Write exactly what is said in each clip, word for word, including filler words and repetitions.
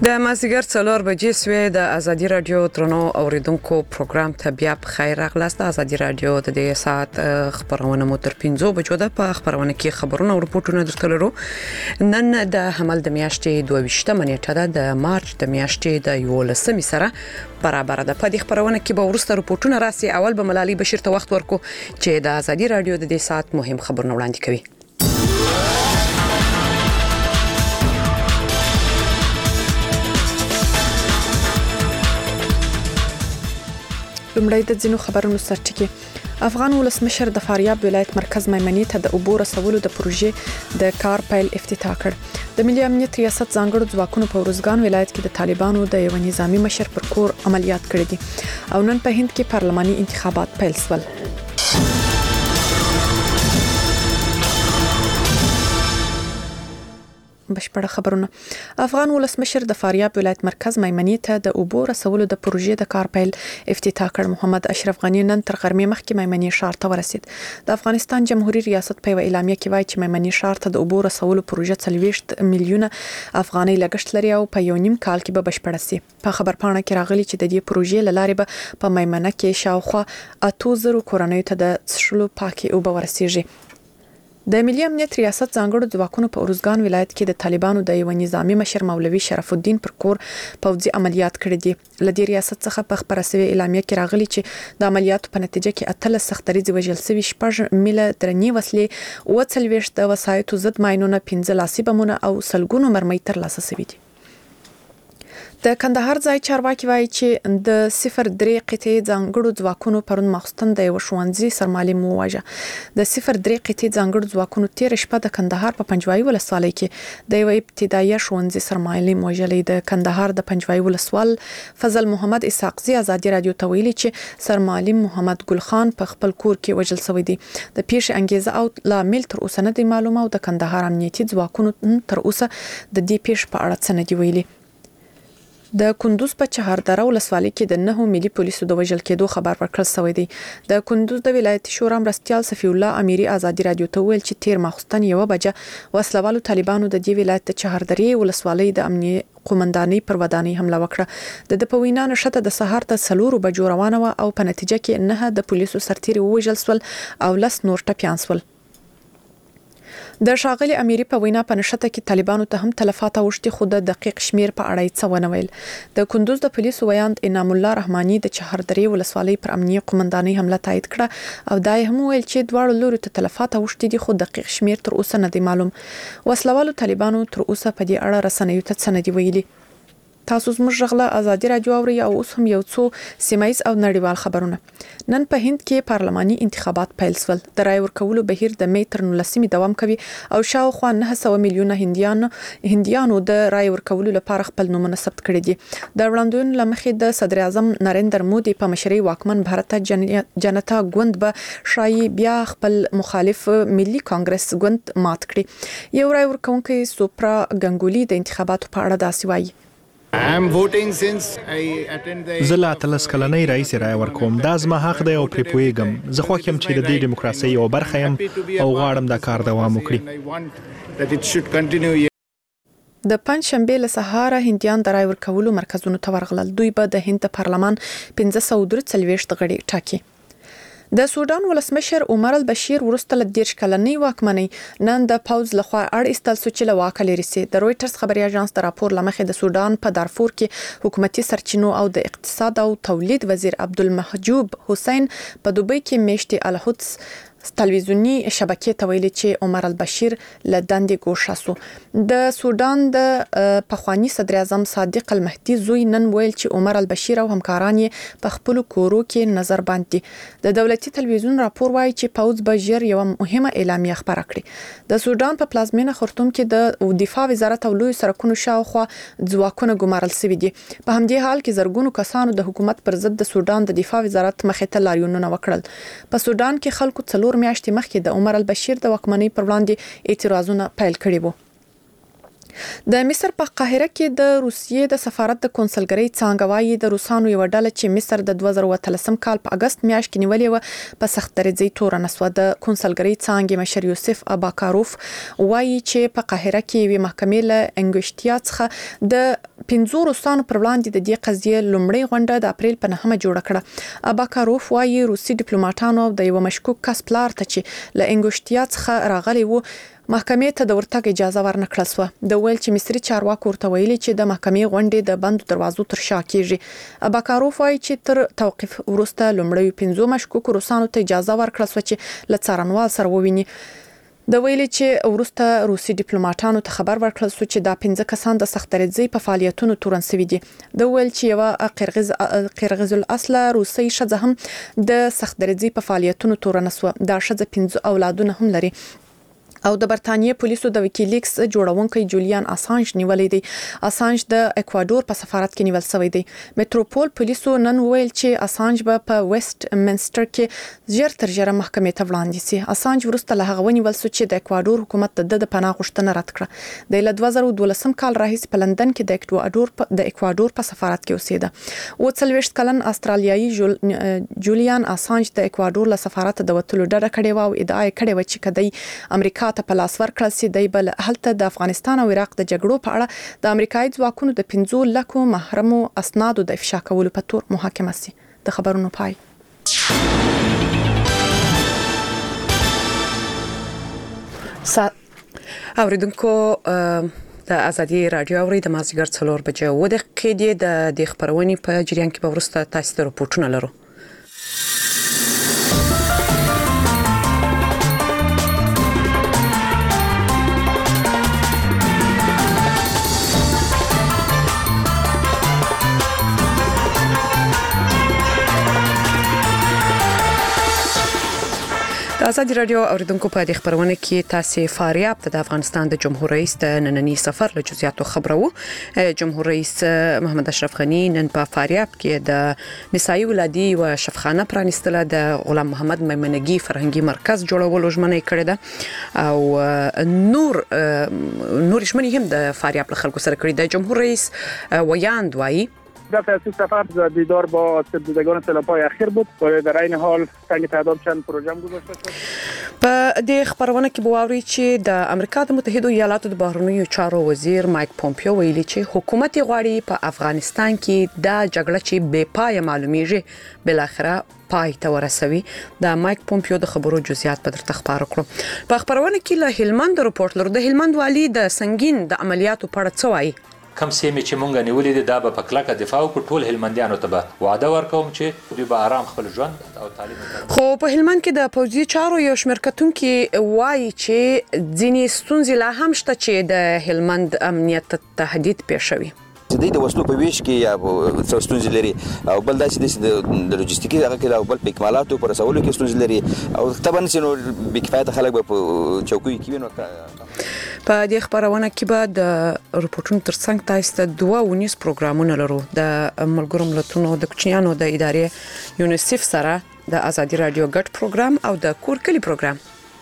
د مازیګر څلور بجې سوې د ازادي رادیو ترنو اوریدونکو پروګرام ته بیا په خیر راغلاست. ازادي رادیو د دې ساعت خبرونه مو تر پنځو بجو ده. په خبرونه کې خبرونه او رپورټونه درته لرو. نن د حمل د میاشتې دوه ویشتمه نیټه ده د مارچ د میاشتې د یولسمې سره برابر ده. په دې خبرونه کې به ورسته رپورټونه راسي. اول به ملالي بشیر ته وخت ورکو چې د ازادي رادیو د دې ساعت مهم خبرونه وړاندې کوي. لومړی د ځینو خبرونو سرټکی. افغان ولسمشر د فاریاب ولایت مرکز میمنې ته د اوبو رسولو د پروژې د کار پیل افتتاح کړ. د ملي امنیت ریاست ځانګړو ځواکونو په ورزګان ولایت کې د طالبانو د یو نظامی مشر پر کور عملیات کړي دي او نن په هند کې پارلماني انتخابات پیل شول. بشپړه خبرونه. افغان ولسمشر د فاریاب ولایت مرکز میمنې ته د اوبو رسولو د پروژې د کار پیل افتتاح کړ. محمد اشرف غنی نن تر غرمې مخکې میمنې ښار ته ورسید. د افغانستان جمهوریت ریاست په اعلامیه کې وایي چې میمنې ښار ته د اوبو رسولو پروژه څلوېښت میلیونه افغانۍ لګښت لري او په یو نیم کال کې به بشپړه شي. په خبرپاڼه کې راغلي چې د دې پروژې له لارې به په میمنه کې شاوخوا اته زره کورنیو ته د څښلو پاکې اوبه ورسیږي. د ملي امنیت ریاست ځانګړو ځواکونو په ورزګان ولایت کې د طالبانو د یو نظامی مشر مولوي شرف الدین پر کور پوځي عملیات کړي دي. لدې ریاست څخه په خبره شوی اعلامیه کې راغلي چې د عملیاتو په نتیجه کې اتلس سختریزي وژل شوي، شپږ میله درنې وسلې، اوه څلوېښت د وسایطو ضد ماینونه، پنځه لاسي بمونه او سلګونو مرمۍ ترلاسه شوي دي. د کندهار ځای چارواکي وایي چې د صفر درې قطعې ځانګړو ځواکونو پرون ماخستن د یو ښوونځي سرمعلم وواژه. د صفر درې قطعې ځانګړو ځواکونو تیر شپه د کندهار په پنجوایي ولسوالۍ کې د یو ابتدایي ښوونځي سرمعلم وژلی. د کندهار د پنجوایي ولسوال فضل محمد اسحاقزي ازادي رادیو ته ویلي چې سرمعلم محمد ګل خان په خپل کور کې وژل شوی دی. د پیښې انګیزه او لامل تر اوسه نه دی معلومه او د کندهار امنیتي ځواکونو تر اوسه د دې پیښې په اړه څه نه دی ویلي. د کندوز په چهاردره ولسوالۍ کې د نهو ملي پولیسو د وژل کېدو خبر ورکړل شوی دی. د کندوز د ولایتي شورا مرستیال صفی الله امیری ازادي رادیو ته ویل چې تیر ماخستن یو بجه وسلوالو طالبانو د دې ولایت د چهاردرې ولسوالۍ د امنیي قومندانۍ پر ودانۍ حمله وکړه. د د په وینا نشته د سهار ته څلورو بجو روانه و او په نتیجه کې نه د پولیسو سرتیري ووژل شول او لس نور ټپیان شول. د ښاغلي امیری په وینا په نشته کې طالبانو ته هم تلفات اوښتي خو د دقیق شمیر په اړه څه ونه ویل. د کندوز د پولیسو ویاند انعام الله رحماني د چهاردرې ولسوالۍ پر امنیي قومندانۍ حمله تایید کړه او دا هم ویل چې دواړو لورو ته تلفات اوښتي دي خو دقیق شمیر تر اوسه نه دی معلوم. وسلوالو طالبانو تر اوسه په دې اړه رسنیو ته څه نه دی ویلي. تاسو زموږ غږ ازادي رادیو اورئ او اوس هم یو څو سیمایز او نړیوال خبرونه. نن په هند کې پارلماني انتخابات پیل شول. د رای ورکولو بهیر د می تر نولسمې دوام کوي او شاوخوا نه سوه میلیونه هندیانو هندیانو د رای ورکولو لپاره خپل نومونه ثبت کړي دي. د وړاندوینو له مخې د صدر اعظم نریندر مودي په مشرۍ واکمن بھارت جنتا ګوند به شایي بیا خپل مخالف ملي کانګرس ګوند مات کړي. یو رای ورکونکي سوپرا ګنګولي د انتخاباتو په اړه داسې وایي. زه لا اتلس کلنۍ راهیسې رای ورکوم. دا زما حق دی او پرې پوهیږم. زه خوښ یم چې د دې ډیموکراسۍ یوه برخه یم او غواړم دا کار دوام وکړي. د پنځ شنبې له سهاره هندیان د رای ورکولو مرکزونو ته ورغلل. دوی به د هند پارلمان پنځه سوه درې څلوېښت غړي ټاکي. د سودان ولسمشر عمر البشیر وروسته له دېرش کلنۍ واکمنۍ نن د پوځ لخوا اړ ایستل شو چې له واکه لرې شي. د رویټرز خبري اژانس د راپور له مخې د سودان په دارفور کې حکومتي سرچینو او د اقتصاد او تولید وزیر عبدالمحجوب حسین په دوبۍ کې میاشتې الهدس تلویزیونی شبکې ته ویلي چې عمر البشیر له دندې ګوښه شو. د سودان د پخوانی صدر اعظم صادق المهدي زوی نن ویل چې عمر البشیر او همکاران یې په خپل کورو کې نظر بند دي. د دولتي تلویزیون راپور وایي چې پوځ به ژر یو مهمه اعلامیه خبره کړي. د سودان په پلازمینه خرطوم کې د دفاع وزارت او لوی سرکونو شاوخوا ځواکونه ګمارل شوي دي. په همدې حال کې زرګونو کسانو د حکومت پر ضد د سودان د دفاع وزارت مخې ته لاریونونه وکړل. په سودان کې خلکو څلور میاشتې مخکې د عمر البشیر د واکمنۍ پر وړاندې اعتراضونه پیل کړي وو. د مصر په قاهره کې د روسیې د سفارت د کنسولګرۍ څانګه وایي د روسانو یو ډله چې مصر د دوه زره اتلسم کال په اگست میاشت کې نیولې و په سخت درجه تورن اسوه. د کنسولګرۍ څانګې مشر یوسف اباکاروف وایي چې په قاهره کې وی محکمې له انګوشتیا څخه د پنځو روسانو پر وړاندې د دې قضیې لومړی غونډه د اپریل په نهمه جوړه کړه. اباکاروف وايي روسي ډیپلوماټانو د یو مشکوک کس پلار ته چې له انګوشتیا څخه راغلی وو محکمې ته د ورتګ اجازه ورنکړل سوه. د ویل چې مصري چارواکو ورته ویلي چې د محکمې غونډې د بندو دروازو تر شا کیږي. اباکاروف وايي چې تر توقيف وروسته لومړی پنځو مشکوکو روسانو ته اجازه ورکړل سوه چې له څارنوال سره وویني. د ویل چې وروسته روسي ډیپلوماټانو ته خبر ورکړل سو چې دا پنځه کسان د سخت درجه په فعالیتونو تورن سوي دي. د ویل چې یو قرغیز قرغیز الاصل روسي شذ هم د سخت درجه په فعالیتونو تورن سو. دا شذ پنځه اولادونه هم لري. او د برتانیې پولیسو د ویکیلیکس جوړونکي جولیان اسانج نیولې دي. اسانج د اکوادور په سفارت کې نیول شوی دی. میټروپول پولیسو نن ویل چې اسانج به په ویسټ منسټر کې ژر تر ژره محکمې ته وړاندې شي. اسانج ورسته له هغه ونیول شو چې د اکوادور حکومت د د پناه غوښتنه رد کړه. د دوه زره دولسم کال راهیسې په لندن کې د اکوادور د اکوادور په سفارت کې اوسېده. او څلوېښت کلن استرالیایي جول... جولیان اسانج د اکوادور له سفارت د وتلو ډډه کړې و او ادعا یې کړې و چې کدی امریکا ته په لاس ورکړل سي دی بل هلته د افغانستان او عراق د جګړو په اړه د امریکایي ځواکونو د پنځو لکو محرمو اسنادو د افشا کولو په تور محاکمه سي. د خبرونو پای. سا اوریدونکو د ازادي رادیو اوري د مازیګر څلور بجې و د قیدې د د خبرونې په جریان کې په ورسته تاسو ته راپورټونه لرو. ازادي رادیو اوریدونکو په دې خبرونه کې تاسو فاریاب ته د افغانستان د جمهور رئیس د نننی سفر له جزئیاتو خبرو. جمهور رئیس محمد اشرف غنی نن په فاریاب کې د نسایي ولادي او شفخانه پرانستله د غلام محمد میمنګي فرهنګي مرکز جوړولو ژمنه کړې ده او نور نور ژمنې هم د فاریاب له خلکو سره کړې ده. جمهور رئیس ویاند وایي در تأسیس سفر دیدار با سربزگان سلاپای اخیر بود و در این حال تنگ تعداد چند پروژه هم گذاشته شد. په دې خبرونه کې بواوري چې د امریکا د متحده ایالاتو د بهرنیو چارو وزیر مایک پومپیو ویلي چې حکومت غواړي په افغانستان کې د جګړه چې بې پای معلومیږي بل اخره پای ته ورسوي. د مایک پومپیو د خبرو جزئیات په درته خبرو کړو. په خبرونه کې له هلمند رپورټ لرو. د هلمند والی د سنگین د عملیاتو په اړه څه وایي. کم سیمه چې مونږه نیولې ده دا به په کلکه دفاع وکړو. ټول هلمندیانو ته به وعده ورکوم چې دوی به آرام خپل ژوند او تعلیم. خو په هلمند کې د پوځي چارو یو شمېر کتونکي وایي چې ځینې ستونزې لا هم شته چې د هلمند امنیت تهدید پیښوي. د وسلو په ویش کې یا ستونزې لري او بل دا چې د لوجستیکي هغه کې او بل په اکمالاتو پر رسولو کې ستونزې لري او طبعا چې نو بکفایت خلک به په چوکۍ کې وینو. په دې خبرونه کې به د رپورټونو ترڅنګ تاسو ته دوه ونیس پروګرامونه لرو. د ملګرو ملتونو د کوچنیانو د ادارې یونیسف سره د ازادي رادیو ګډ پروګرام او د کور کلی پروګرام.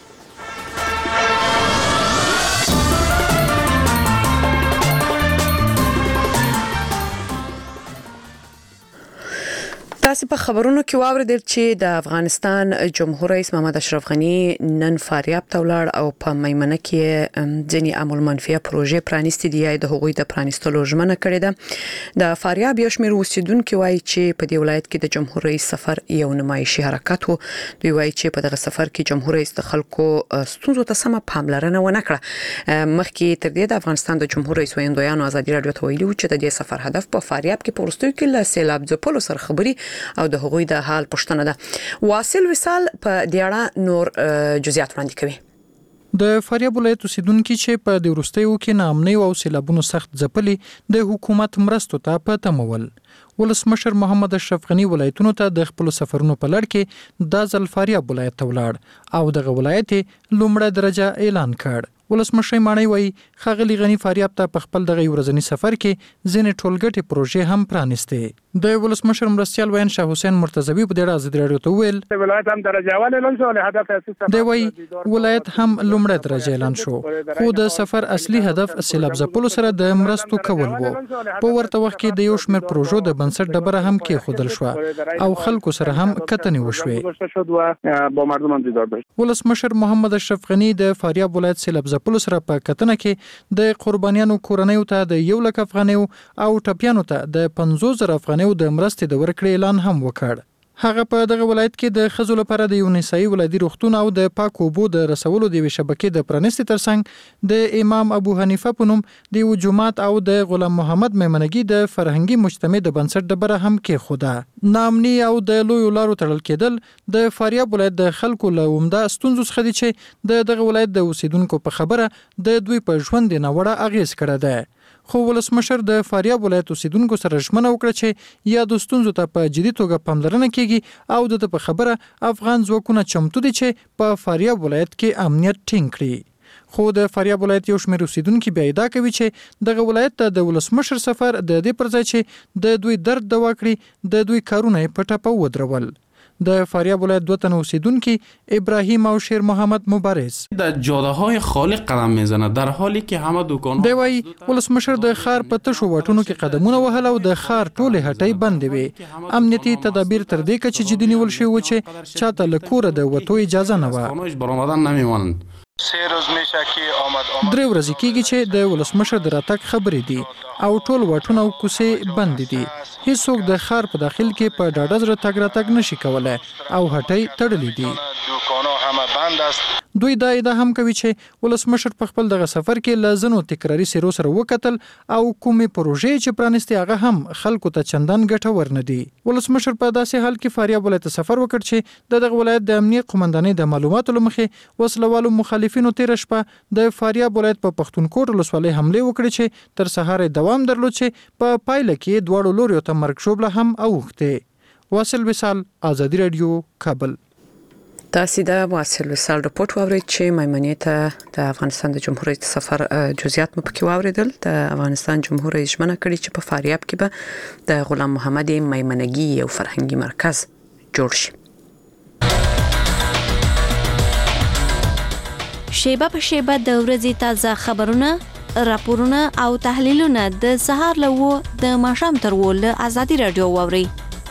تاسو په خبرونو کې واوریدل چې د افغانستان جمهور رئیس محمد اشرف غنی نن فاریاب ته ولاړ او په میمنه کې ځینې عمل منفي پروژې پرانیستي دي یا د هغوی د پرانیستلو ژمنه کړې ده. د فاریاب یو شمېر اوسیدونکو وایي چې په دې ولایت کې د جمهور رئیس سفر یو نمایشي حرکت وو. دوی وایي چې په دغه سفر کې جمهور رئیس د خلکو ستونزو ته سمه پاملرنه ونه کړه. مخکې تر دې د افغانستان د جمهور رئیس ویاندویانو ازادي رادیو ته ویلي چې د دې سفر هدف په فاریاب کې په وروستیو کې له سیلاب ځپلو سره خبري او د هغوی د حال پوښتنه ده. واصل وصال په دې اړه نور جزئیات وړاندې کوي. د فاریاب ولایت اوسیدونکو چې په د وروستیو کې ناامنۍ او سیلابونو سخت ځپلې د حکومت مرستو ته په تمول. ولسمشر محمد اشرف غنی ولایتونو ته د خپل سفرونو په لړ کې د ځل فاریاب ولایت ته ولاړ او دغه ولایت لومړی درجه اعلان کړ. ولسمشر مانی وایي ښاغلي غنی فاریاب ته په خپل دغه ورځنی سفر کې ځینې ټولګټې پروژې هم پرانیستې. د ولسمشر مرستیال وین شاه حسین مرتضوی په دې ازادي رادیو ته ویل ولایت هم درجه اول اعلان شو له هدف اساس دی وی ولایت هم لومړی درجه اعلان شو خو د سفر اصلي هدف سیلاب ځپلو سره د مرستو کول وو په ورته وخت کې د یو شمېر پروژو د بنسټ ډبره هم کې خودل شو او خلکو سره هم کتنې وشوې ولسمشر محمد اشرف غنی د فاریاب ولایت سیلاب ځپلو سره په کتنه کې د قربانیانو کورنیو ته د یو لک افغانیو او ټپیانو ته د پنځوس زره افغانیو د مرستې د ورکړې اعلان هم وکړ. هغه په دغه ولایت کې د ښځو لپاره د یو نسایي ولادي روغتون او د پاکو اوبو د رسولو د یوې شبکې د پرانیستي ترڅنګ د امام ابو حنیفه په نوم د یو جومات او د غلام محمد میمنګي د فرهنګي مجتمع د بنسټ ډبره هم کېښوده. ناامني او د لویو لارو تړل کېدل د فاریاب ولایت د خلکو له عمده ستونزو څخه دي چې د دغه ولایت د اوسیدونکو په خبره د دوی په ژوند ناوړه اغیز کړی دی. خو ولسمشر د فاریاب ولایت اوسیدونکو سره ژمنه وکړه چې یا د ستونزو ته په جدي توګه پاملرنه کیږي او د په خبره افغان ځواکونه چمتو دي چې په فاریاب ولایت کې امنیت ټینګ کړي. خو د فاریاب ولایت یو شمېر اوسیدونکو بیا ادعا کوي چې دغه ولایت ته د ولسمشر سفر د دې پر ځای چې د دوی درد دوا کړي د دوی کارونه په ټپه ودرول. د فاریاب ولایت دو تن اوسیدونکو ابراهیم او شیر محمد مبارز در جاده‌های خالی قدم میزنه در حالی که همه دکان‌ها دی وای ولسمشر د خار په تشو واټونو کې قدمونه وهل او د خار ټوله هټۍ بندې وي. امنیتي تدابیر تر دې کچې جدي نیول شوی و چې چاته له کوره د وتو اجازه نه و. سه روز میشه که آمد آمد درې ورځې کېږي چې د ولسمشر د راتګ خبرې دي او ټول واټونه او کوڅې بند دي. هیڅوک د خار په داخل کې په ډاډه زړه تګ راتګ نشي کولای او هټۍ تړلې دي. دکان‌ها همه بند است. دوی دا ادعا هم کوي چې ولسمشر په خپل دغه سفر کې له ځینو تکراري سیرو سره وکتل او کومې پروژې چې پرانستي هغه هم خلکو ته چندان ګټور نه دي. ولسمشر په داسې حال کې فاریاب ولایت سفر وکړ چې د دغه ولایت د امنیت قومندانۍ د معلوماتو لمخې وسلوالو مخالفینو تیر شپه د فاریاب ولایت په پښتونکوټ ولسوالۍ حمله وکړي چې تر سهار دوام درلود چې په پا پایله کې دواړو لوريو ته مرګ شوبله هم اوښته. واصل وصال ازادي رادیو کابل. تاسو د واصل وصال رپورت واورئ چې میمنې ته د افغانستان د جمهور رئیس سفر جزئیات مو پکې واوریدل. د افغانستان جمهور رئیس ژمنه کړې چې په فاریاب کې به د غلام محمد میمنګي یو فرهنګي مرکز جوړ شي. شیبه په شیبه د ورځې تازه خبرونه، راپورونه او تحلیلونه د سهار له و د ماښام تر و له ازادي رادیو واورئ.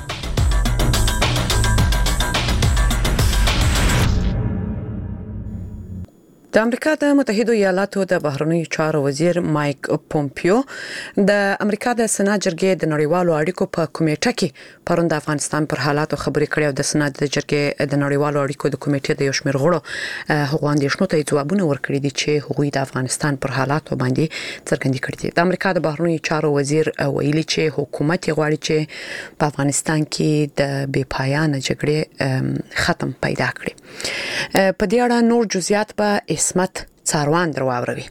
د امریکا د متحده ایالاتو د بهرنیو چارو وزیر مایک پومپیو د امریکا د سنا جرګې د نړیوالو اړیکو په کمیټه کې پرون د افغانستان پر حالاتو خبرې کړې او د سنا د جرګې د نړیوالو اړیکو د کمیټې د یو شمېر غړو هغو اندېښنو ته ځوابونه ورکړي دي چې هغوی د افغانستان پر حالاتو باندې څرګندې کړې دي. د امریکا د بهرنیو چارو وزیر ویلي چې حکومت غواړي چې په افغانستان کې د بې پایانه جګړې ختم پیدا کړي. په دې اړه نور جزئیات به اسمت څاروان درواوروي.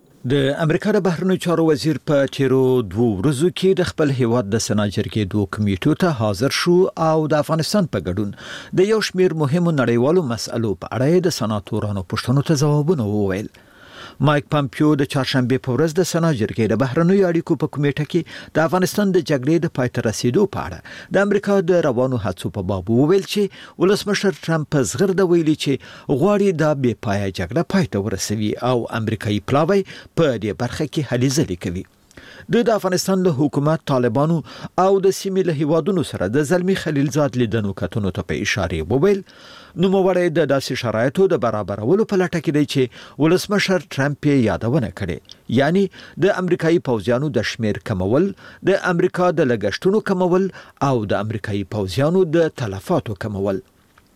د امریکا د بهرنیو چارو وزیر په تیرو دوه ورځو کې د خپل هیواد د سنا جرګې دوه کمیټو ته حاضر شو او د افغانستان په ګډون د یو شمېر مهمو نړیوالو مسألو په اړه د سناتورانو پوښتنو ته ځوابونه وویل. مایک پامپیو د چهارشنبه په ورځ د سنا جرګې د بهرنیو اړیکو په کمیټه کې د افغانستان د جګړې د پای ته رسیدو په اړه د امریکا د روانو هڅو په باب وویل چې ولسمشر ټرمپ په زغرده ویلي چې غواړي د بې پایه جګړه پای ته ورسوي او امریکایي پلاوی په دې برخه کې هلې ځلې کوي. د افغانستان له حکومت، طالبانو او د سیمې له هیوادونو سره د زلمی خلیلزاد لیدنو کتنو ته په اشاره وویل نوموړی د داسې شرایطو د برابرولو په لټه کې دی چې ولسمشر ټرمپ یې یادونه کړې، یعنی د امریکایي پوځیانو د شمیر کمول، د امریکا د لګښتونو کمول او د امریکایي پوځیانو د تلفاتو کمول.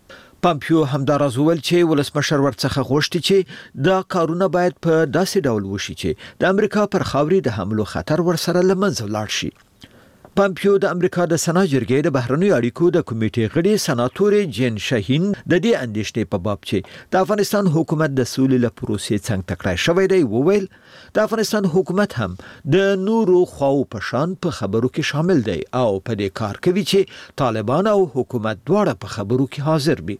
پامپیو همداراز وویل چې ولسمشر ورڅخه غوښتي چې دا کارونه باید په داسې ډول وشي چې د امریکا پر خاورې د حملو خطر ورسره له منځه لاړ شي. پامپیو د امریکا د سنا جرګې د بهرنیو اړیکو د کمیټې غړي سناتورې جین شاهین د دې اندېښنې په باب چې د افغانستان حکومت د سولې له پروسې څنګه تکړه شوی دی وویل د افغانستان حکومت هم د نورو خواو په شان په خبرو کې شامل دی او په دې کار کوي چې طالبان او حکومت دواړه په خبرو کې حاضر وي.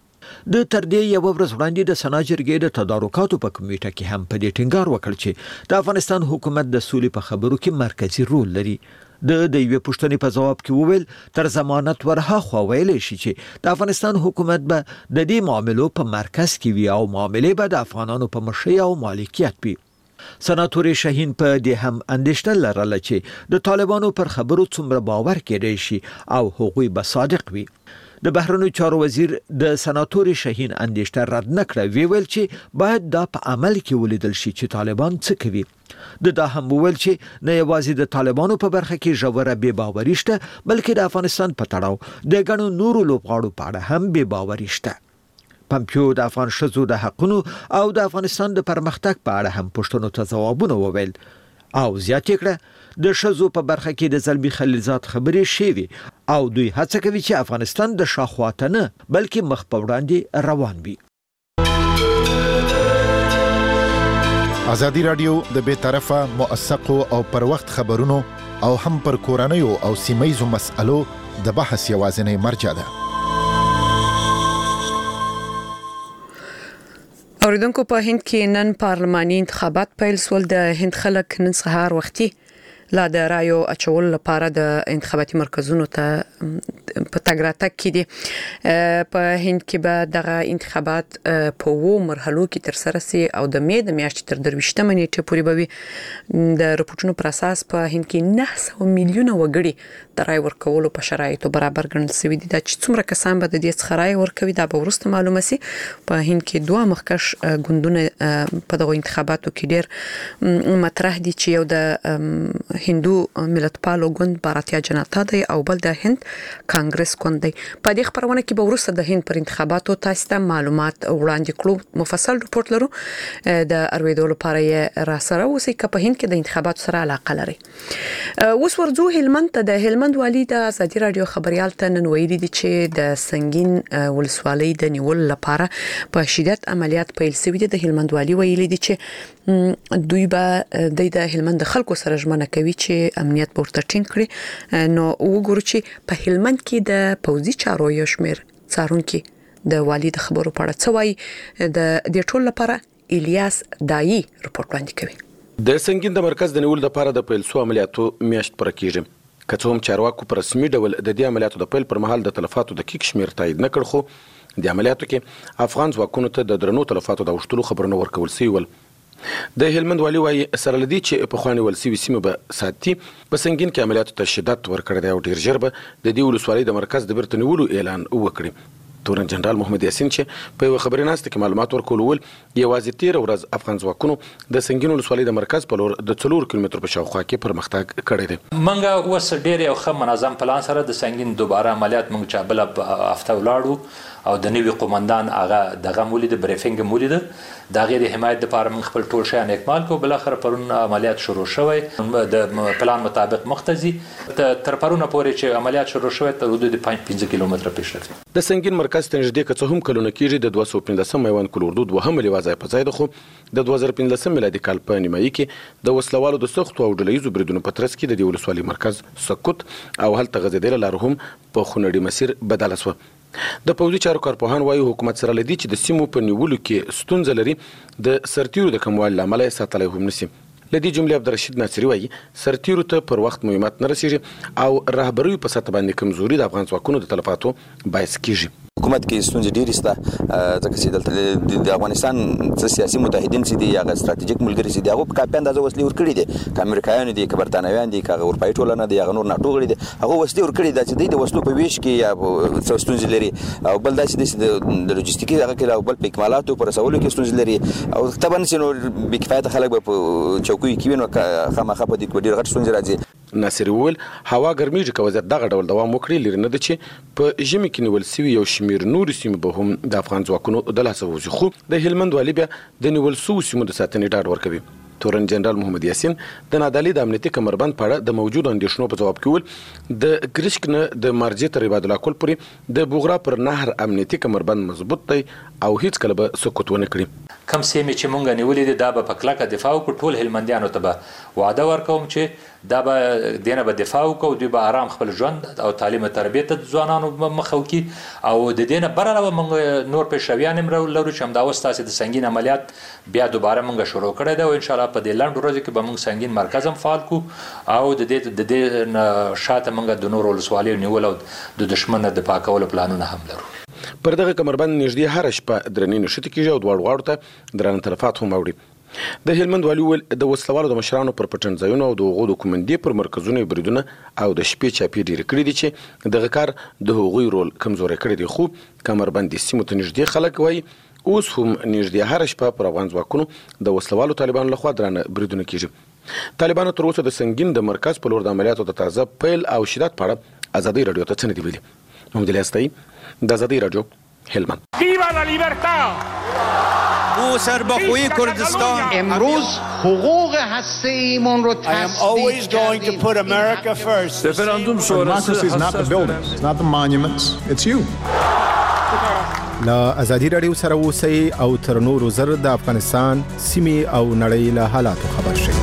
د تر دې یو ورځ وړاندې د سنا جرګې د تدارکاتو په کمیټه کې هم په دې ټینګار وکړ چې د افغانستان حکومت د سولې په خبرو کې مرکزی رول لري. د د یوې پوښتنې په جواب کې وویل تر ضمانت ورهاخوا ویلی شي چې د افغانستان حکومت به د دې معاملو په مرکز کې وي او معاملې به د افغانانو په مشرۍ او مالکیت وي. سناتور شاهین په دې هم اندېښنه لرله چې د طالبانو پر خبرو څومره باور کېدای شي او هغوی به صادق وي. د بهرنیو چارو وزیر د سناتور شاهین اندېښنه رد نکړه، وی ویل چې باید دا په عمل کې ولیدل شي چې طالبان څه کوي. د دا هم ویل چې نه یوازې د طالبانو په برخه کې ژوره بې باوري شته، بلکې د افغانستان په تړاو د ګڼو نورو لوبغاړو په اړه هم بې باوري شته. پمپیو د افغان ښځو د حقونو او د افغانستان د پرمختګ په اړه هم پوښتنو ته ځوابونه وویل او زیاته کړه د ښځو په برخه کې د زلمی خلیلزاد خبرې شوي او دوی هڅه کوي چې افغانستان د شاخواته نه بلکې مخ په وړاندې روان وي. ازادي رادیو د بې طرفه موثقو او پر وخت خبرونو او هم پر کورنیو او سیمه‌یزو مسألو د بحث یوازینی مرجع ده. اوریدونکو په هند کې نن پارلماني انتخابات پیل سول. د هند خلک نن سهار وختي لا د رایو اچول لپاره د انتخاباتي مرکزونو ته په تګ راتګ کې دي. په هند کې به دغه انتخابات په وو مرحلو کې تر سره سي او د مې د میاشتې تر درویشتمه نیټه پورې به وي. د رپورټونو پر اساس په هند کې نه سوه میلیونه وګړي د رای ورکولو په شرایطو برابر ګڼل شوي دي. دا چې څومره کسان به د دې څخه رای ورکوي دا به وروسته معلومه سي. په هند کې دوه مخکش ګوندونه په دغه انتخاباتو کې ډېر مطرح دي چې یو د هندو ملتپالو ګوند بھارتیا جنتا دی او بل د هند کانګرس ګوند دی. په دې خبرونه کې به وروسته د هند پر انتخاباتو تاسو ته معلومات وړاندې کړو. مفصل رپورت لرو د ارویدو لپاره یې را سره اوسئ که په هند کې د انتخاباتو سره علاقه لري. اوس ورځو هلمند ته. د هلمند والي د ازادي رادیو خبريال ته نن ویلي دي چې د سنگین ولسوالۍ د نیول لپاره په شدت عملیات پیل شوي دي. د هلمند والي ویلي دي چې دوی به د هلمند خلکو سره ژمنه کوي چې امنیت به ورته ټینګ کړي. نو وګورو چې په هلمند کې د پوځي چارو یو شمېر څارونکي د والي د خبرو په اړه څه وایي. د دې ټول لپاره الیاس دایی رپورټ وړاندې کوي. د سنگین د مرکز د نیول لپاره د پیل سو عملیاتو میاشت پر کېږي. که څه هم چارواکو په رسمي ډول د دې عملیاتو د پیل پر مهال د تلفاتو د کیک شمیر تایید نه کړ، خو د عملیاتو کې افغان ځواکونو ته د درنو تلفاتو د اوښتلو خبرونه ورکول شوي ول. د هلمند والي وايي سره لدی چې په خواني ولسي سیمه به ساتي په سنگین کې عملیاتو ته شدت ورکړی دی او ډیر ژر به د دې ولسوالۍ د مرکز د بیرته نیولو اعلان وکړي. تورن جنرال محمد یاسین چې په یو خبري ناسته کې معلومات ورکول ول یوازې تیر ورځ افغان ځواکونو د سنگین ولسوالۍ د مرکز په لور د څلور کیلومتر په شاوخوا کې پرمختګ کړی دی. منګه اوس ډیر یو ښه منظم پلان سره د سنگین دوباره عملیات موږ چې بل هفته ولاړو او د نوي قومندان هغه دغه مولید بریفینګ مولید د غیر حمایت لپاره من خپل ټول شیان اکمال کو. بل اخر پرون عملیات شروع شوی د پلان مطابق مختزي تر پرونه پورې چې عملیات شروع شوی تر حدود پنځه کیلومتره پیشرفت. د سنگین مرکز ته نږدې که څه هم کلونه کېږي د دوه سوه پنځلسم میوند کل اردو دوهم لوازای په ځای ده، خو د دوه زره پنځلسم میلادي کال په نیمایي کې د وسلوالو د سختو او ډلهییزو بریدونو په ترڅ کې د دې ولسوالۍ مرکز سقوط او هلته غځېدلې لاره هم په خونړي مسیر بدله شوه. د پوځي چارو کارپوهان وایي حکومت سره لدی چې د سیمو په نیولو کې ستونزه لري د سرتیرو د کموالي له امله ساتلی هم نشي. لدی جملې عبدالرشید ناصري وایي سرتیرو ته پر وخت مهمات نه رسیږي او رهبري په سطح باندې کمزوري د افغان ځواکونو د تلفاتو باعث کیږي. حکومت کې ستونزې ډېرې شته ځکه چې دلته د افغانستان څه سیاسي متحدین چې دي یا ستراتیژیک ملګري چې دي هغه په کافي اندازه وسلې ورکړي دي. که امریکایان دي که برتانویان دي که اروپایي ټولنه دي هغه نور ناټو غړي دي هغه وسلې ورکړي دي چې دوی د وسلو په ویش کې یا څه ستونزې لري او بل داسې دي چې د لوجستیکي هغه کې او بل په اکمالاتو پر رسولو کې ستونزې لري او طبعا چې نو بې کفایته خلک به په چوکیو کې وي نو خامخا په دې کې ډېر غټ ستونزې راځي. ناصري وویل هوا ګرمیږي که وضعیت دغه ډول دوام وکړي لرې نه ده چې په ژمي کې نیول سوي یو شمېر نورې سیمې به هم د افغان ځواکونو د لاسه ووځي. خو د هلمند والي بیا د نیول سوو سیمو د ساتنې ډاډ ورکوي. تورن جنرال محمد یاسین د نادعلي د امنیتي کمربند په اړه د موجودو اندېښنو په جواب کې وویل د ګرشک نه د مارجې تر عبادالله کل پورې د بوغرا پر نهر امنیتي کمربند مضبوط دی او هیڅ کله به سقوط ونه کړي. کم سیمې چې مونږ نیولې دي دا به په کلکه دفاع وکړو. ټول هلمندیانو ته به وعده ورکوم چې دا به دینه به دفاع وکړو دوی به آرام خپل ژوند او تعلیم تربیت د ځوانانو مخه وکړي او د دینه بر علاوه موږ نور پېښویان هم لرو چې همدا اوس تاسې د سنگین عملیات بیا دوباره موږ شروع کړی دی او انشاءالله په دې لنډو ورځو کې به موږ سنگین مرکز هم فعال کړو او د دې د دې شاته موږ د نورو ولسوالیو نیول او د دښمن د دفاع کولو پلانونه هم لرو. پر دغه کمربند نږدې هره شپه درنې نښتې کېږي او دواړو غاړو ته درانه تلفات هم اوړي. د هلمند والي وویل د وسلوالو د مشرانو پر پټنځایونو او د هغو د کومندې پر مرکزونو بریدونه او د شپې چاپې ډېرې کړي دي چې دغه کار د هغوی رول کمزوری کړی دی. خو کمربندي سیمو ته نږدې خلک وایي اوس هم نږدې هره شپه پر افغان ځواکونو د وسلوالو طالبانو لخوا درانه بریدونه کېږي. طالبانو تر اوسه د سنگین د مرکز په لور د عملیاتو د تازه پیل او شدت په اړه ازادي رادیو ته څه نه دي ویلي. محمد علی استایی د ازادي رادیو هلمند. ویوا لا لیبرتا او سربخوی کردستان امروز حقوق هسته‌ایمون رو I am always going to put America first. Referendum sonrası is not the buildings, it's not the monuments, it's you. لا ازادي رادیو سره اوسئ او تر نورو زر د افغانستان سیمې او نړۍ له حالاتو خبر شئ.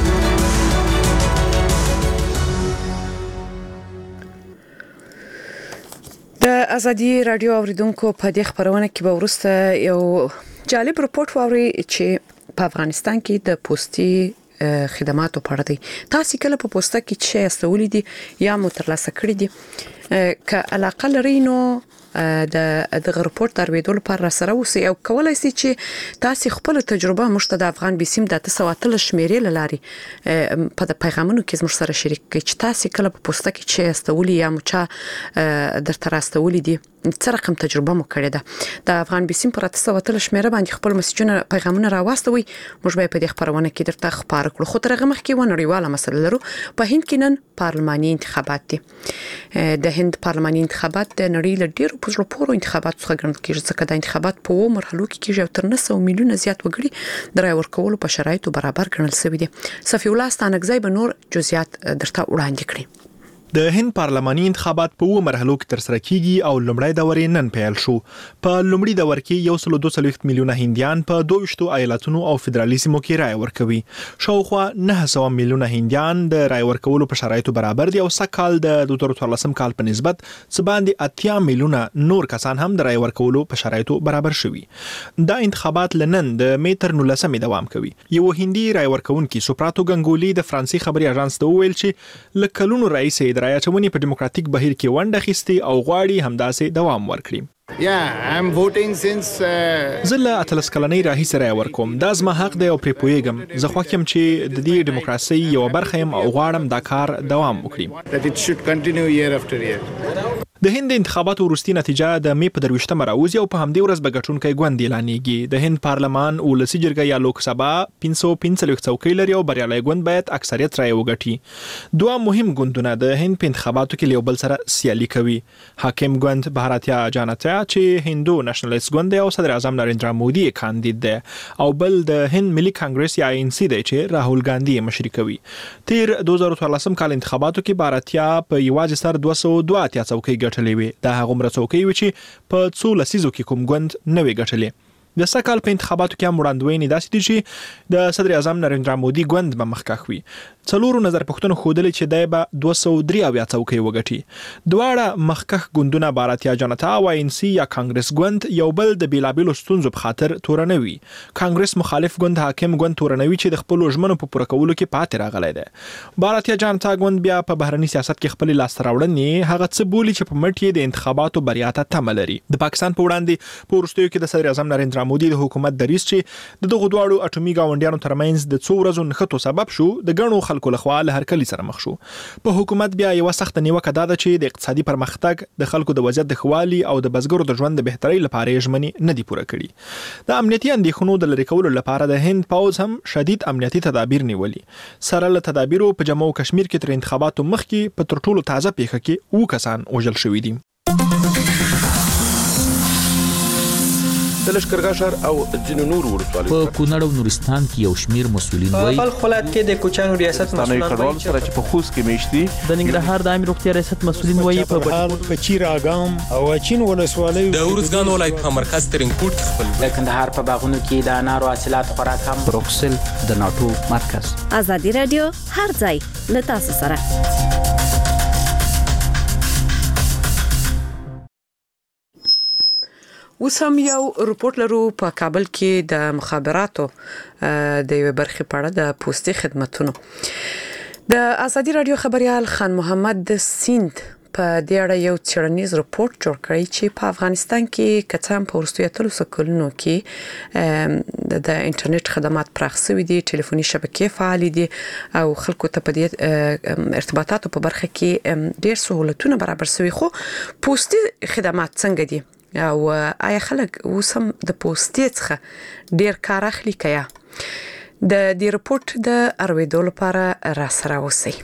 د ازادي رادیو اوریدونکو په دې خبرونه کې به ورسته یو جالب رپورت ووري چې په افغانستان کې د پوستي خدماتو په اړه دی. تاسو کله په پوسټه کې چې استولې دي یا مو ترلاسه کړې دي ک علاقه لري نو د د رپورت درویدو لپاره سره اوسئ او کولای شئ چې تاسو خپل تجربه مشته د افغان بیسیم د تاسو وتل شمیرې لاري په پیغامونو کې زموږ سره شریک کړئ چې تاسو کله په پوسټه کې چې استولې یا مو چا درته راستولې دي څه رقم تجربه مو کړې ده. د افغان بیسیم پر تاسو وتل شمیره باندې خپل مسجونه پیغامونه راوستوي موږ به په دې خبرونه کې درته خبر کړو. خو ترغه مخکې و نړیواله مسله لرو. په هند کې نن پارلماني انتخابات دي. د هند پارلماني انتخابات د نړۍ له ډیرو په زړه پورو انتخابات څخه ګڼل کېږي ځکه د انتخابات په وو مرحلو کې کېږي او تر نه سوه میلیونه زیات وګړي د رای ورکولو په شرایطو برابر ګڼل شوي دي. صفي الله ستانکزی به نور جزئیات درته وړاندې کړي. د هند پارلماني انتخابات په و مرحلو کې تر سره کیږي او لومړی دورې نن پیل شو. په لومړي دور کې یو سل دوه څلوېښت میلیونه هندیان په دوه ویشت ایالتونو او فدرالي سیمو کې رای ورکوي. شاوخوا نه سوه میلیونه هندیان د رای ورکولو په شرایطو برابر دي او سکهال د دوه زره څوارلسم کال په نسبت څه باندې اتیا میلیونه نور کسان هم د رای ورکولو په شرایطو برابر شوي. دا انتخابات لنن د مې تر نولسمې دوام کوي. یو هندي رای ورکونکي سوپراتو ګنګولي د فرانسې خبري اژانس ته وویل چې ل کلونو رئیس رای اچونې په دیموکراتیک بهیر کې ونډه اخیستې او غواړي همداسې دوام ورکړي. Yeah, I'm voting since زه له اتلس کلنۍ راهیسې رای ورکوم. دا زما حق دی او پرې پوهیږم. زه خوښ یم چې د دې دیموکراسۍ یو برخه یم او غواړم دا کار دوام وکړي. that it should continue year after year. د هند انتخاباتو وروستۍ نتیجه د مې په درویشتمه راوځي او په همدې ورځ به ګټونکی ګوند اعلانېږي. د هند پارلمان ولسي جرګه یا لوکسبا پنځه سوه پنځه څلوېښت څوکۍ لري او بریالی ګوند باید اکثریت رای وګټي. دوه مهم ګوندونه د هند په انتخاباتو کې له یو بل سره سیالي کوي. حاکم ګوند بهاراتیا جانتا چې هندو نېشنلست ګوند دی او صدر اعظم نریندرا مودي کاندید دی او بل د هند ملي کانګرس یا آی ان سی دی چې راهول ګاندي مشري کوي. تیر دوه زره څوارلسم کال انتخاباتو کې بهاراتیا په یوازې سر دوه سوه دوه اتیا څوکۍ ګټلې وي. دا هغه عمر څوکۍ وي چې په څو لسیزو کې کوم ګوند نه وي ګټلې. د سکهال په انتخاباتو کې هم وړاندوینې داسې دي چې د صدر اعظم نریندرا مودي ګوند به مخکښ وي. څلورو نظر پوښتنو ښودلې چې دی به دوه سوه درې اویا څوکۍ وګټي. دواړه مخکښ ګوندونه بهاراتیا جنتا او آی ان سی یا کانګرس ګوند یو بل د بیلابیلو ستونزو په خاطر تورنوي. کانګرس مخالف ګوند حاکم ګوند تورنوي چې د خپلو ژمنو په پوره کولو کې پاتې راغلی دی. بهاراتیا جنتا ګوند بیا په بهرني سیاست کې خپل لاسته راوړنې هغه څه بولي چې په مټ یې د انتخاباتو بریا ته تمه لري. د پاکستان په وړاندې په وروستیو کې د صدر اعظم نریندرا مودي د حکومت دریځ چې د دغو دواړو اټومي ګاونډیانو ترمنځ د څو ورځو نښتو سبب شو د ګڼو خلکو لخوا له هرکلي سره مخ شو. په حکومت بیا یو سخت نیوکه دا ده چې د اقتصادي پرمختګ د خلکو د وضعیت د ښوالي او د بزګرو د ژوند د بهترۍ لپاره یې ژمنې نه دي پوره کړي. د امنیتي اندېښنو د لرې کولو لپاره د هند پوځ هم شدید امنیتي تدابیر نیولي. سره له تدابیرو په جموں او کشمیر کې تر انتخاباتو مخکې په تر ټولو تازه پیښه کې اووه کسان وژل شوي دي. د لشکرګاه ښار او ځینو نورو ولسوالیو په کونړ او نورستان کې یو شمیر مسؤلین وایي په خپل ولایت کې د کوچانو ریاست مسؤلان وایي چې په خوست کې میشتي د ننګرهار د عامه روغتیا ریاست مسؤلین وایي په پچیر اګام او اچین ولسوالیو د ورزګان ولایت په مرکز ترنګپورټ کې خپل د کندهار په باغونو کې د انارو حاصلات خوراک هم بروکسل د ناتو مرکز. ازادي رادیو هر ځای له تاسو سره. اوس هم یو رپورت لرو په کابل کې د مخابراتو د یو برخې په اړه د پوسټي خدماتونو. د ازادي رادیو خبريال خان محمد د سیند په دې اړه یو څېړنیز رپورت جوړ کړی چې په افغانستان کې کڅام په ورستیو اتلو سکلونو کې د انټرنیټ خدمات پراخ شوي دي، ټلیفوني شبکې فعال دي او خلکو ته په دې ارتباطاتو په برخه کې ډېر سہولتونه برابر شوي. خو پوسټي خدمات څنګه دي او آیا خلک اوس هم د پوسټي څخه ډېر کار اخلي کیا؟ د دې رپورت د ارویدو لپاره را سره اوسئ.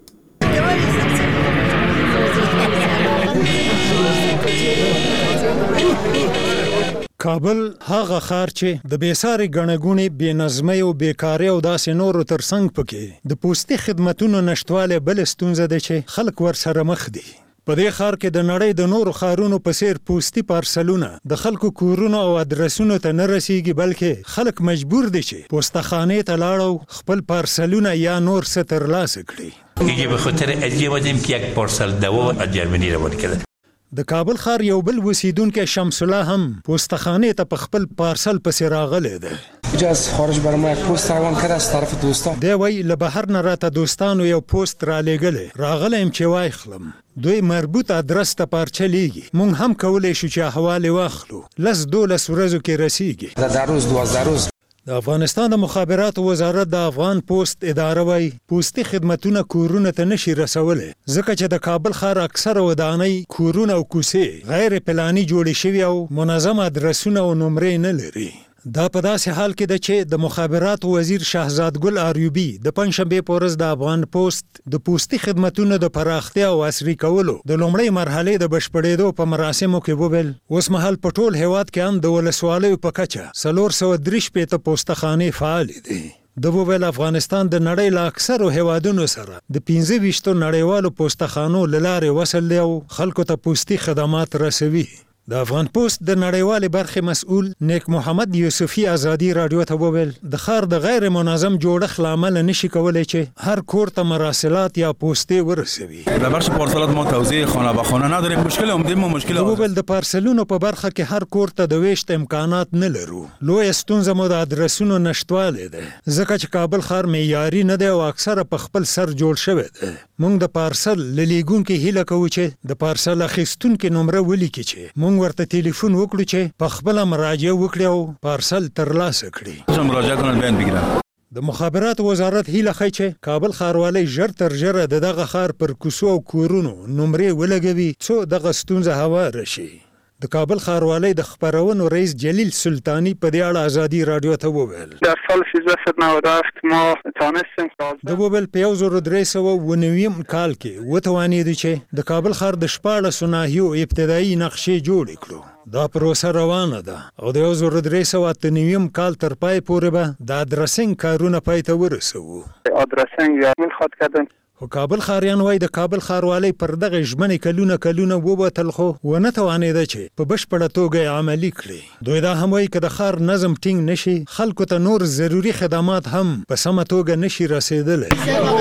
کابل هغه ښار چې د بیساري ګڼګونې بېنظمۍ او بیکارۍ او داسې نورو ترڅنګ پکې د پوسټي خدمتونو نشتوالی بل ستونزه ده چې خلک ورسره مخ دي. په دې ښار کې د نړۍ د نورو ښارونو په څیر پوسټي پارسلونه د خلکو کورونو او ادرسونو ته نه رسیږي، بلکې خلک مجبور دي چې پوسټخانې ته لاړ خپل پارسلونه یا نور څه ترلاسه کړي. که به خاطر ادعیه بودیم که یک پارسل دوا از جرمنی روان کرده. د کابل ښار یو بل اوسیدونکی شمس الله هم پوسټخانې ته په خپل پارسل پسې راغلی دی. از خارج برای ما یک پست روان کرده از طرف دوستان. دی وایي له بهر نه راته دوستانو یو پوسټ رالیږلی، راغلی یم چې واخلم. دوی مربوط ادرس ته پارچه لیږي. مونږ هم کولی شو چې احوال یې واخلو. لس دولس ورځو کې رسیږي. در روز دوازده روز. د افغانستان د مخابراتو وزارت د افغان پوسټ اداره وایي پوسټي خدمتونه کورونه ته نشي رسولی، ځکه چې د کابل ښار اکثره ودانۍ، کورونه او کوڅې غیر پلاني جوړې شوي او منظم ادرسونه او نمرې نه لري. دا په داسې حال کې ده چې د مخابراتو وزیر شهزاد ګل آریوبي د پنځشنبې په ورځ د افغان پوسټ د پوسټي خدمتونو د پراختیا او عصري کولو د لومړۍ مرحلې د بشپړېدو په مراسمو کې وویل اوس مهال په ټول هیواد کې هم د ولسوالیو په کچه څلور سوه درې شپېته پوسټخانې فعالې دي. د وویل افغانستان د نړۍ له اکثرو هیوادونو سره د پنځه ویشتو نړیوالو پوسټخانو له لارې وصل دی او خلکو ته پوسټي خدمات رسوي. د افغان پوسټ د نړیوالې برخې مسؤل نیک محمد یوسفي ازادي رادیو ته وویل د ښار د غیر منظم جوړښت له امله نشي کولی چې هر کور ته مراسلات یا پوسټې ورسوي. در بخش پارسلات ما توزیع خانه به خانه نداریم، مشکل عمده ما مشکل وویل د پارسلونو په برخه کې هر کور ته د ویشت امکانات نه لرو. لویه ستونزه مو د ادرسونو نشتوالی ده، ځکه چې کابل ښار معیاري نه دی او اکثره په خپل سر جوړ شوی دی. موږ د پارسل له لیږونکي هیله کوو چې د پارسل اخیستونکي نمره ولیکي چې موږ ورته ټلیفون وکړو چې په خپله مراجعه وکړي او پارسل ترلاسه کړي. مراجعه کنن بیان بگیرن. د مخابراتو وزارت هیله ښیي چې کابل ښاروالی ژر تر ژره د دغه ښار پر کوڅو او کورونو نمرې ولګوي څو دغه ستونزه هواره شي. د کابل ښاروالۍ د خبرونو رئیس جلیل سلطانی په دې اړه ازادي رادیو ته وویل در سال سیزده نود و هفت ما توانستیم د وویل په یو زر درې سوه اوه نوي کال کې وتوانېدو چې د کابل ښار د شپاړسو ناحیو ابتدایي نقشې جوړې کړو. دا پروسه روانه ده او د یو زر درې سوه اته نوي کال تر پای پورې به د ادرسینګ کارونه پای ته ورسوو. ادرسینګ یا ملخات کردن خو کابل ښاریان وایي د کابل ښاروالۍ پر دغه ژمنې کلونه کلونه ووتل خو ونه توانېده چې په بشپړه توګه یې عملي کړي. دوی دا هم وایي که د ښار نظم ټینګ نشي خلکو ته نور ضروري خدمات هم په سمه توګه نشي رسېدلی.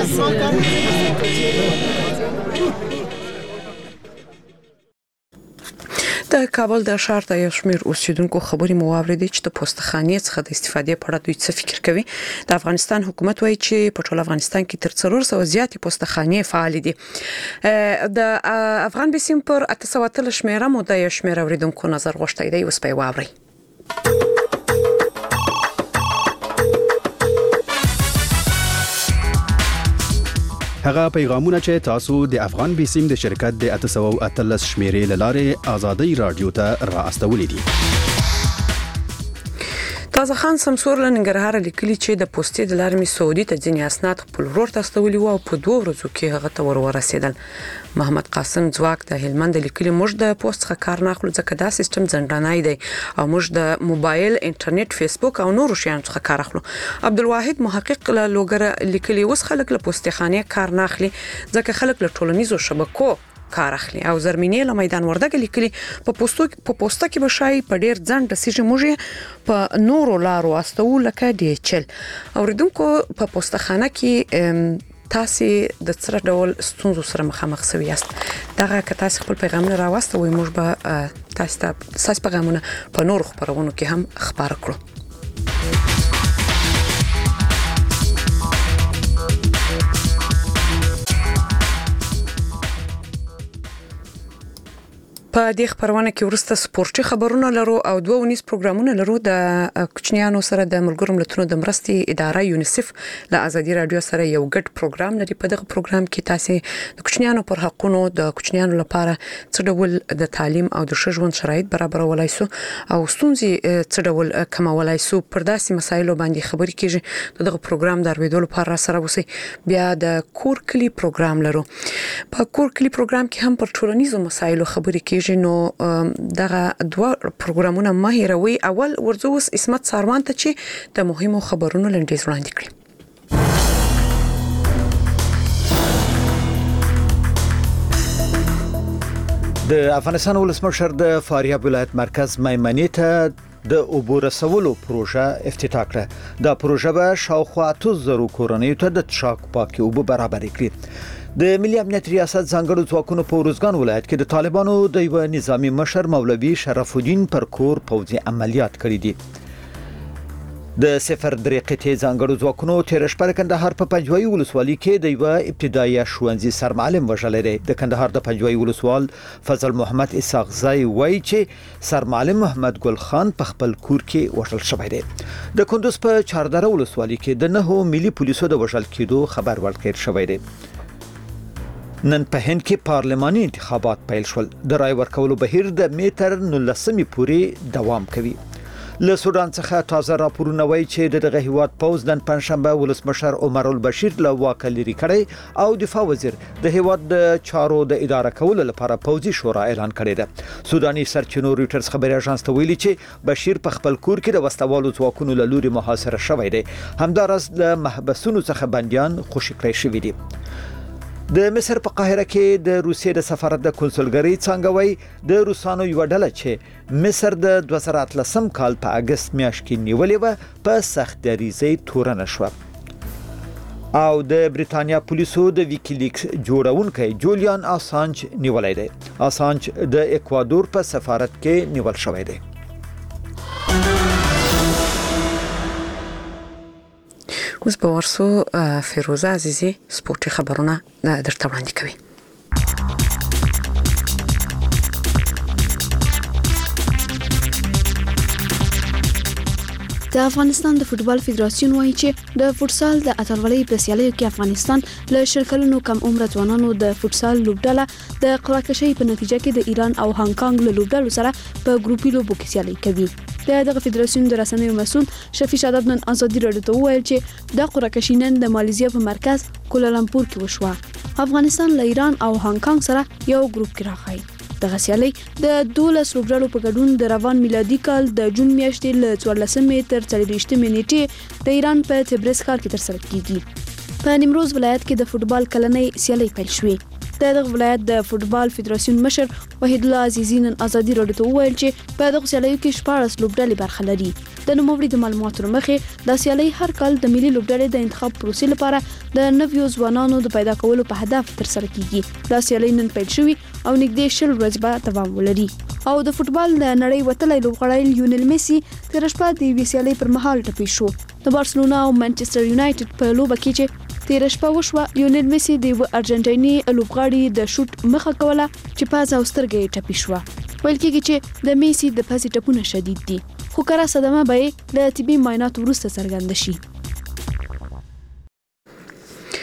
د کابل د ښار د یو شمېر اوسیدونکو خبرې مو واورېدې چې د پوسټخانې څخه د استفادې په اړه دوی څه فکر کوي. د افغانستان حکومت وایي چې په ټول افغانستان کې تر څلور سوه زیاتې پوسټخانې فعالې دي. د افغان بیسیم پر اته سوه اتلس شمېره مو د یو شمېر اورېدونکو نظر غوښتی دی. اوس به یې واورئ. هغه پیغامونه چې تاسو د افغان بیسیم د شرکت د اته سوه اتلس شمیرې له لارې آزادۍ رادیو ته را استولې دي. تازه خان سمسور له ننګرهار لیکلي چې د پوسټې د لارې سعودي ته ځینې اسناد خپل ورور ته استولي وو او په دوه ورځو کې هغه ته ور ورسېدل. محمد قاسم ځواک د هلمند لیکلي موږ د پوسټ څخه کار نه اخلو ځکه دا سیستم ځنډنای دی او موږ د موبایل انټرنیټ فیسبوک او نورو شیانو څخه کار اخلو. عبدالواحد محقق له لوګر لیکلي اوس خلک له پوسټ خانه کار نه اخلي ځکه خلک له ټولنیزو شبکو کار اخلي. او زرمینې له میدان وردګ لیکلي په پوسټو په پوسټه کې بشای په ډیر ځند سیجه موږ په نورو لارو استو لکه دی چل اوریدونکو په پوسټه خانه کې تاسو د څه ډول ستونزو سره مخامخ شوي یاست. دغه که تاسو خپل پیغام نه راوستوي موږ به تاسو ته تاسو پیغامونه په نورو خبرونو کې هم خبر کړو. په دې خبرونه کې ورسته سپورتي خبرونه لرو او دوه ونیس پروګرامونه لرو. د کوچنیانو سره د ملګرو ملتونو د مرستې اداره یونیسف له ازادي رادیو سره یو ګډ پروګرام لري. په دغه پروګرام کې تاسو د کوچنیانو پر حقونو د کوچنیانو لپاره څه ډول د تعلیم او د ښه ژوند شرایط برابرولای سو او ستونزې څه ډول کمولای سو پر داسې مسایلو باندې خبرې کیږي. دغه پروګرام د اورېدو لپاره سره وسی. بیا د کور کلی پروګرام لرو. په کور کلی پروګرام کې هم پر ټولنیزو مسایلو خبرې کیږي. نو دغه دوه پروګرامونه ما هیروي. اول ورزوس اسمت ساروان ته چې د مهمو خبرونو لنډیز وړاندې کړي. د افغانستان ولسمشر د فاریاب ولایت مرکز میمنې ته د اوبو رسولو پروژه افتتاح کړه. دا پروژه به شاوخوا اته زره کورنیو ته د څښاک پاکي اوبه برابر کړي. د ملي امنیت ریاست ځانګړو ځواکونو په روزګان ولایت کې د طالبانو د یو نظامی مشر مولوي شرف الدین پر کور پوځي عملیات کړي دي. د صفر درې قطعه ځانګړو ځواکونو تیر شپه د کندهار په پنجوایي ولسوالۍ کې د یو ابتدایي ښوونځي سرمعلم وژل لري. د کندهار د پنجوایي ولسوال فضل محمد اسحاق زای وایي چې سرمعلم محمد ګل خان په خپل کور کې وژل شوی دی. د کندوز په چاردره ولسوالۍ کې د نهو ملي پولیسو د وژل کېدو خبر ورکړل شوی دی. نن په هند کې پارلماني انتخابات پیل شول. د رای ورکولو بهیر د میتر نولسمې پورې دوام کوي. له سودان څخه تازه راپورونه وایي چې دغه هیواد پوز نن پنځشنبه ولسمشر عمر البشیر له واکه لري کړی او دفاع وزیر د هیواد د چارو د اداره کولو لپاره پوځي شورا اعلان کړی ده. سوداني سرچینو رويټرز خبري اژانس ته ویلي چې بشیر په خپل کور کې د وسوالو ځواکونو له لوري محاصره شوی دی. همدارس له محبسونو څخه بنديان خوشي کړی شوی دي. د مصر په قاهره کې د روسیې د سفارت د کنسولګری څنګه وای د روسانو یو ډله چې مصر د دوه زره اتلسم کال په اگست میاشت کې نیولې و په سخت دریزه تورنه شو. او د بریتانیا پولیسو د ویکیلیکس جوړونکي جولیان اسانج نیولای دی. اسانج د اکوادور په سفارت کې نیول شوی دی. اوس به ورسو فیروزه عزیزی سپورتي خبرونه درته وړاندې کوي. د افغانستان د فوتبال فدراسیون وایي چې د فوتسال د اتلولۍ په سیالیو کې افغانستان له شرکلونو کم عمر ځوانانو د فوتسال لوبډله د قراکشۍ په نتیجه کې د ایران او هانګ کانګ له لوبډلو سره په ګروپي لوبو کې سیالي کوي. د دغه فدراسیون د رسنیو مسؤل شفیع شاداب نن ازادي راډیو ته وویل چې د قراکشۍ نن د ماليزیا په مرکز کوالالمپور کې وشوه. افغانستان له ایران او هانګ کانګ سره یو ګروپ کې راغی. دغه سیالي د دولس لوبډلو په ګډون د روان میلادي کال د جون میاشتې له څوارلسمې تر څلوېښتمې نیټې د ایران په تبریز ښار کې ترسره کیږي. په نیمروز ولایت کې د فوتبال کلنۍ سیالي پیل شوې. د دغه ولایت د فوتبال فدراسیون مشر وحید الله عزیزی نن ازادي راډیو ته وویل چې په دغه سیالیو کې شپاړس لوبډلې برخه لري. د نوموړي د معلوماتو مخې د سیالي هر کال د ملي لوبډلې د انتخاب پروسې لپاره د نویو ځوانانو د پیدا کولو په هدف ترسره کیږي. دا سیالي نن پیل شوې او نږدې شل ورځې به دوام ولري. او د فوتبال د نړۍ وتلی لوبغاړی لیونل میسي تیر شپه د یوې سیالۍ پر مهال ټپي شو. د بارسلونا او منچستر یونایټډ په لوبه کې چې تیر شپه وشوه لیونل میسي د یو ارجنټایني لوبغاړي د شوټ مخه کوله چې پاز او سترګې ټپي شو. ویل کېږي چې د میسي د پزې ټپونه شدید دي خو کره صدمه به له طبي معاینات وروسته څرګنده شي.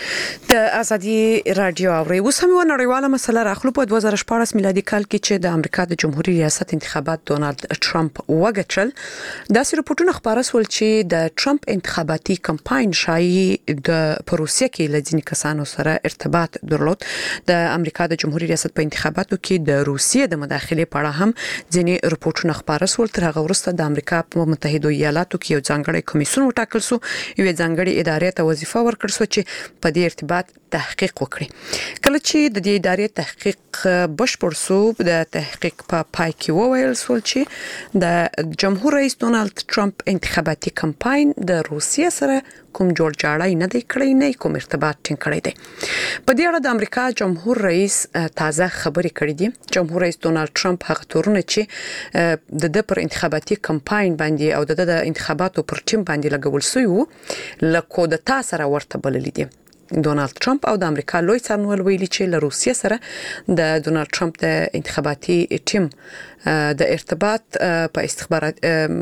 د ازادي رادیو اوري اوس هم نړیواله مسله راخلو په دوه زره شپږ میلادي کال کې چې د امریکا د جمهوریت ریاست انتخابات ډونالد ټرمپ وګټل د سریپورټونو خبره سول چې د ټرمپ انتخاباتي کمپاین شایي د پروسې کې لږنی کسانو سره ارتباط درلود د امریکا د جمهوریت ریاست په انتخاباتو کې د روسیې د مداخله په اړه هم ځینې رپورټونه خبره سول تر هغه وروسته د امریکا په متحده ایالاتو کې یو ځانګړی کمیسیون وټاکل شو یو ځانګړی ادارې ته وظیفه ورکړل شو چې په دې ارتباط تحقیق وکړي کله چې د دې ادارې تحقیق بشپړ شو د تحقیق په پای کې وویل شو چې د جمهور رئیس ډونالد ټرمپ انتخاباتي کمپاین د روسیې سره کوم جوړ جاړی نه دی کړی نه کوم ارتباط ټینګ کړی دی په دې اړه د امریکا جمهور رئیس تازه خبرې کړې دي جمهور رئیس ډونالد ټرمپ هغه تورونه چې د د پر انتخاباتي کمپاین باندې او د د انتخاباتو پر ټیم باندې لګول شوی وو لکه د تاسو ورته بلل دي ډونالد ټرمپ او د امریکا لوی څارنوال ویلي چې له روسیې سره د ډونالد ټرمپ د انتخاباتي ټیم د ارتباط په استخبارات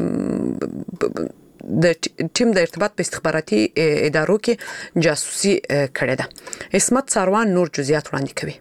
د ټیم د ارتباط په استخباراتي ادارو کې جاسوسي کړې ده اسمت ساروان نور جزئیات وړاندې کوي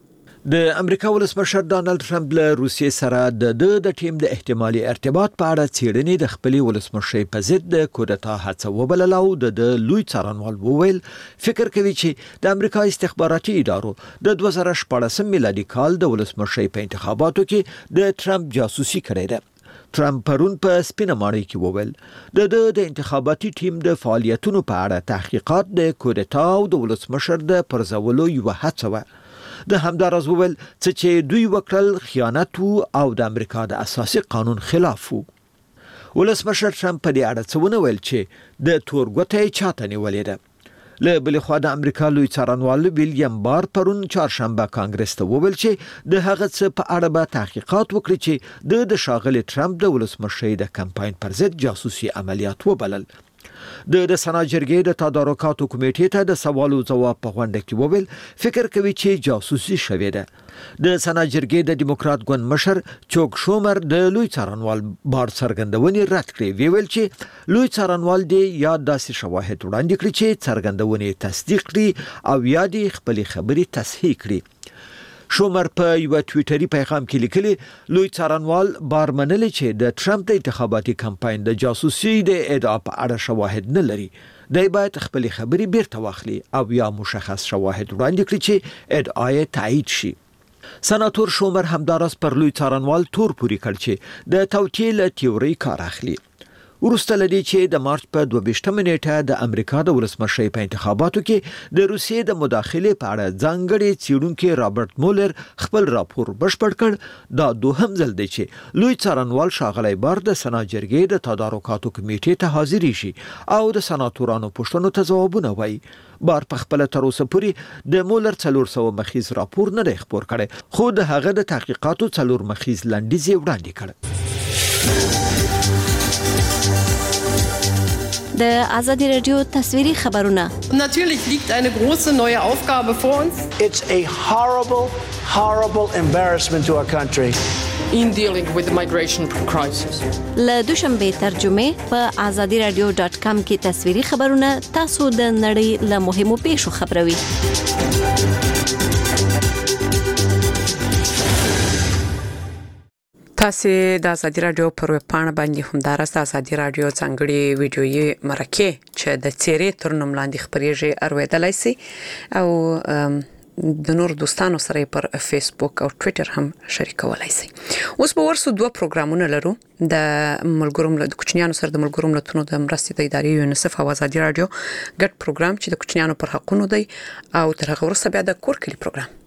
د امریکا ولسمشر ډانلډ ټرمپ له روسیې سره د د د ټیم د احتمالي ارتباط په اړه څېړنې د خپل ولسمشر په ضد د کودتا هڅه وبلل او د لوی څارنوال وویل فکر کوي چې د امریکا استخباراتي ادارو د دوه زره شپږ میلادي کال د ولسمشر په انتخاباتو کې د ټرمپ جاسوسي کړې ده ټرمپ پرون په سپینه ماڼۍ کې وویل د د انتخاباتي ټیم د فعالیتونو په اړه تحقیقات د کودتا او د ولسمشر د پرځولو یو هڅه و د همدارز وویل چې دوی وکړل خیانت او د امریکا د اساسي قانون خلاف وو ولسمشر ټرمپ په دې اړه څه ونه ویل چې د تورګوتې چاته نیولې ده له بل خوا د امریکا لوی څارنوال ویلیام بار پرون چهارشنبه کانګرس ته وویل چې د هغه څه په اړه به تحقیقات وکړي چې د شاغلي ټرمپ د ولسمشر د کمپاین پر ضد جاسوسي عملیات وبلل د د سنا جرګې د تدارکاتو کمیټې ته د سوالو ځواب په غونډه کې وویل فکر کوي چې جاسوسي شوې ده د سنا جرګې د دیموکرات ګوند مشر چوک شومر د لوی څارنوال بار څرګندونې رد کړې ویل چې لوی څارنوال دی یا داسې شواهد وړاندې کړي چې څرګندونې تصدیق کړي او یا د خپل خبرې تصحیح کړي شومر په یو ټویټري پیغام کې لیکلي لوی څارنوال بار منل چې د ټرمپ د انتخاباتي کمپاین د جاسوسي د ادعا په اړه شواهد نه لري دای باید خپل خبرې بیرته واخلي او یا مشخص شواهد وړاندې کړي چې ادعا یې تایید شي سناتور شومر همدارس پر لوی څارنوال تور پوری کړ چې د توکیل تیوري کار اخلي ورسته لدی چې د مارچ په دوه ویشتمه نیټه د امریکا د ولسمشر په انتخاباتو کې د روسیې د مداخله په اړه ځانګړي څېړونکو رابرټ مولر خپل راپور بشپړ کړ دا دوهم ځل دی چې لوی څارنوال شاغلی بار د سنا جرګې د تدارکاتو کمیټې ته حاضر شي او د سناتورانو پوښتنو ته ځوابونه وایي بار په خپل تر اوسه پورې د مولر څلور سوه مخیز راپور نه دی خپور کړی خو د هغه د تحقیقاتو څلور مخیز لنډیز وړاندې کړ د ازادي رادیو تصویري خبرونه Natürlich liegt eine große neue Aufgabe vor uns. It's a horrible, horrible embarrassment to our country. In dealing with the migration crisis. له دوشنبه ترجمه په ازادي رادیو ډاټ کام کې تصویري خبرونه تاسو د نړۍ له مهمو پیښو خبروي. تاسو د ازادي رادیو پر ویب پاڼه باندې هم دارسته ازادي رادیو څنګهړي ویډیويي مرکه چې د چیرې تر نوم لاندې خبريږي ارویدلای سي او د نور دوستانو سره پر فیسبوک او ټوئیټر هم شریکولای سي. اوس به ورسو دوه پروګرامونه لرو د ملګرو ملت کوچنیانو سره د ملګرو ملتونو د مرستې د ادارې یونیسف او ازادي رادیو ګډ پروګرام چې د کوچنیانو پر حقوقو دی او تر هغه وروسته بیا د کور کلی پروګرام.